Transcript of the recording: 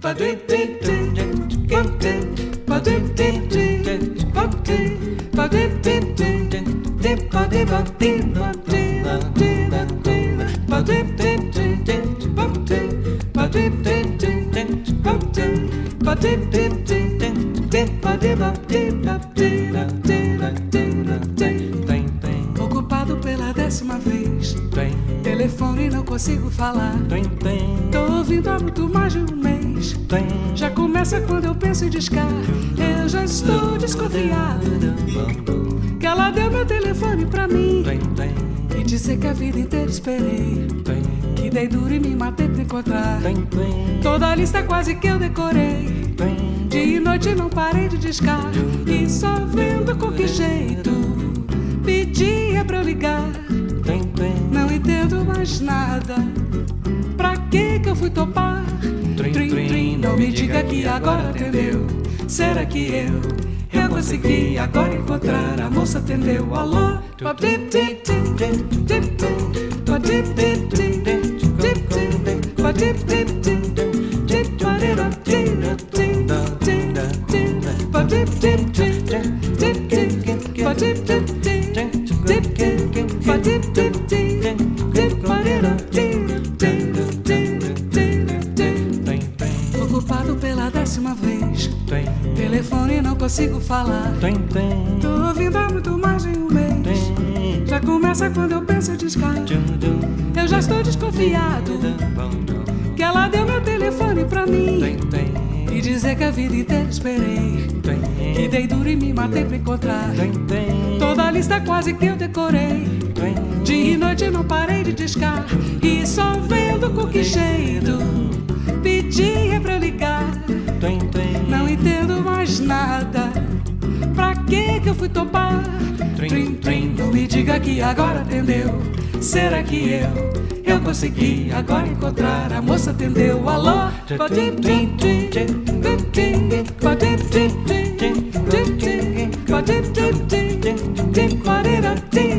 Ocupado pela 10ª vez, telefone não consigo falar. Tô ouvindo há muito mais de um mês. Já começa quando eu penso em discar. Eu já estou desconfiado que ela deu meu telefone pra mim e dizer que a vida inteira esperei, que dei duro e me matei pra encontrar. Toda a lista quase que eu decorei. Dia e noite não parei de discar. E só vendo com que jeito pedia pra eu ligar. Não entendo mais nada. Pra que eu fui topar? Não me diga que agora atendeu. Será que eu consegui agora encontrar? A moça atendeu. Alô? Ocupado pela 10ª vez, telefone não consigo falar. Tô ouvindo há muito mais de um mês. Já começa quando eu penso em discar. Eu já estou desconfiado que ela deu meu telefone pra mim e dizer que a vida inteira esperei, que dei duro e me matei pra encontrar. Toda a lista quase que eu decorei. Dia e noite não parei de discar. E só vendo com que jeito pedia pra eu ligar. Não entendo mais nada. Pra que eu fui topar? Não me diga que agora atendeu. Será que eu consegui agora encontrar? A moça atendeu. Alô? Pode